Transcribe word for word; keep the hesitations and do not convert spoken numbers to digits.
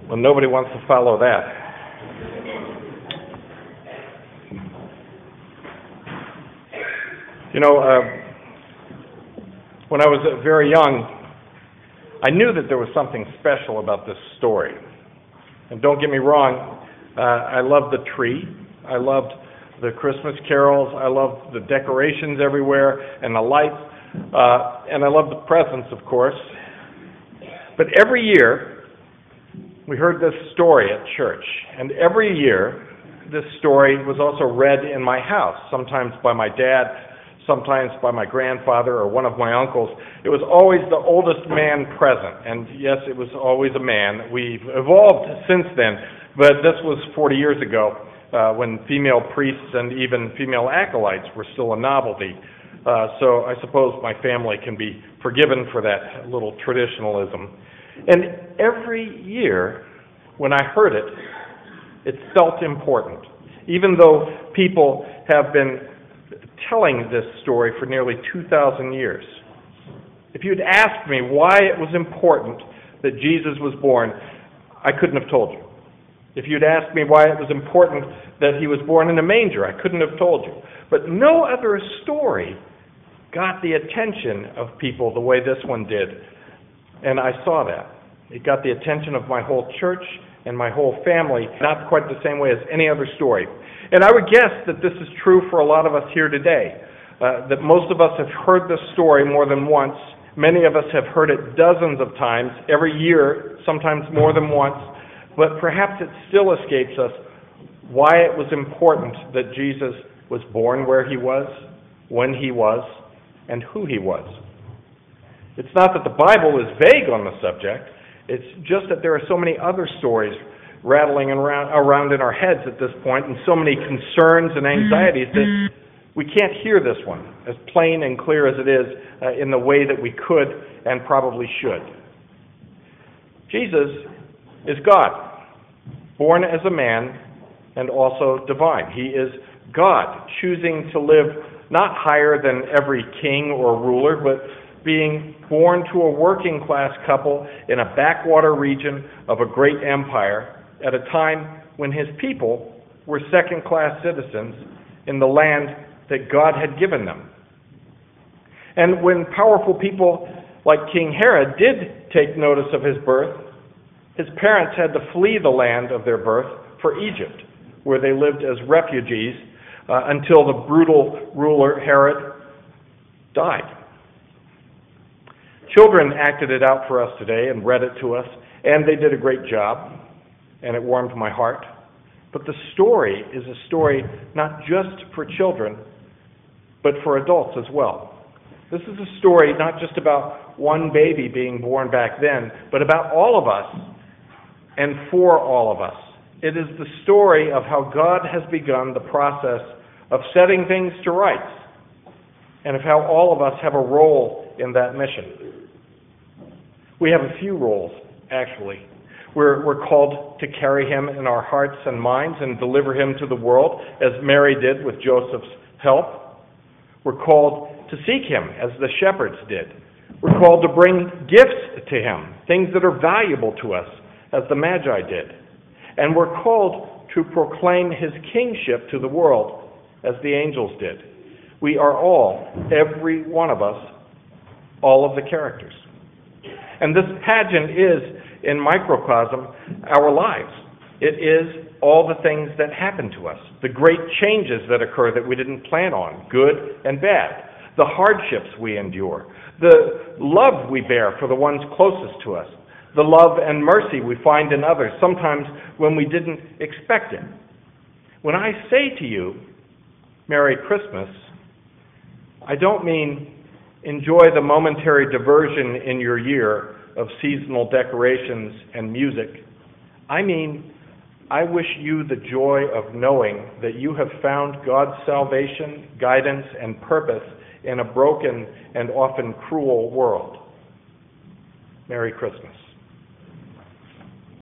Well, nobody wants to follow that. You know, uh, when I was uh, very young, I knew that there was something special about this story. And don't get me wrong, uh, I loved the tree. I loved the Christmas carols. I loved the decorations everywhere and the lights. Uh, and I loved the presents, of course. But every year, we heard this story at church. And every year, this story was also read in my house, sometimes by my dad, sometimes by my grandfather or one of my uncles. It was always the oldest man present. And yes, it was always a man. We've evolved since then, but this was forty years ago uh, when female priests and even female acolytes were still a novelty. Uh, so I suppose my family can be forgiven for that little traditionalism. And every year when I heard it, it felt important. Even though people have been telling this story for nearly two thousand years. If you'd asked me why it was important that Jesus was born, I couldn't have told you. If you'd asked me why it was important that he was born in a manger, I couldn't have told you. But no other story got the attention of people the way this one did. And I saw that. It got the attention of my whole church and my whole family, not quite the same way as any other story. And I would guess that this is true for a lot of us here today, uh, that most of us have heard this story more than once. Many of us have heard it dozens of times, every year, sometimes more than once, but perhaps it still escapes us why it was important that Jesus was born where he was, when he was, and who he was. It's not that the Bible is vague on the subject, it's just that there are so many other stories rattling around, around in our heads at this point, and so many concerns and anxieties that we can't hear this one as plain and clear as it is uh, in the way that we could and probably should. Jesus is God, born as a man and also divine. He is God, choosing to live not higher than every king or ruler, but being born to a working class couple in a backwater region of a great empire at a time when his people were second-class citizens in the land that God had given them. And when powerful people like King Herod did take notice of his birth, his parents had to flee the land of their birth for Egypt, where they lived as refugees uh, until the brutal ruler Herod died. Children acted it out for us today and read it to us, and they did a great job, and it warmed my heart. But the story is a story not just for children, but for adults as well. This is a story not just about one baby being born back then, but about all of us and for all of us. It is the story of how God has begun the process of setting things to rights, and of how all of us have a role in that mission. We have a few roles, actually. We're, we're called to carry him in our hearts and minds and deliver him to the world, as Mary did with Joseph's help. We're called to seek him, as the shepherds did. We're called to bring gifts to him, things that are valuable to us, as the Magi did. And we're called to proclaim his kingship to the world, as the angels did. We are all, every one of us, all of the characters. And this pageant is, in microcosm, our lives. It is all the things that happen to us, the great changes that occur that we didn't plan on, good and bad, the hardships we endure, the love we bear for the ones closest to us, the love and mercy we find in others, sometimes when we didn't expect it. When I say to you, Merry Christmas, I don't mean enjoy the momentary diversion in your year of seasonal decorations and music. I mean, I wish you the joy of knowing that you have found God's salvation, guidance, and purpose in a broken and often cruel world. Merry Christmas.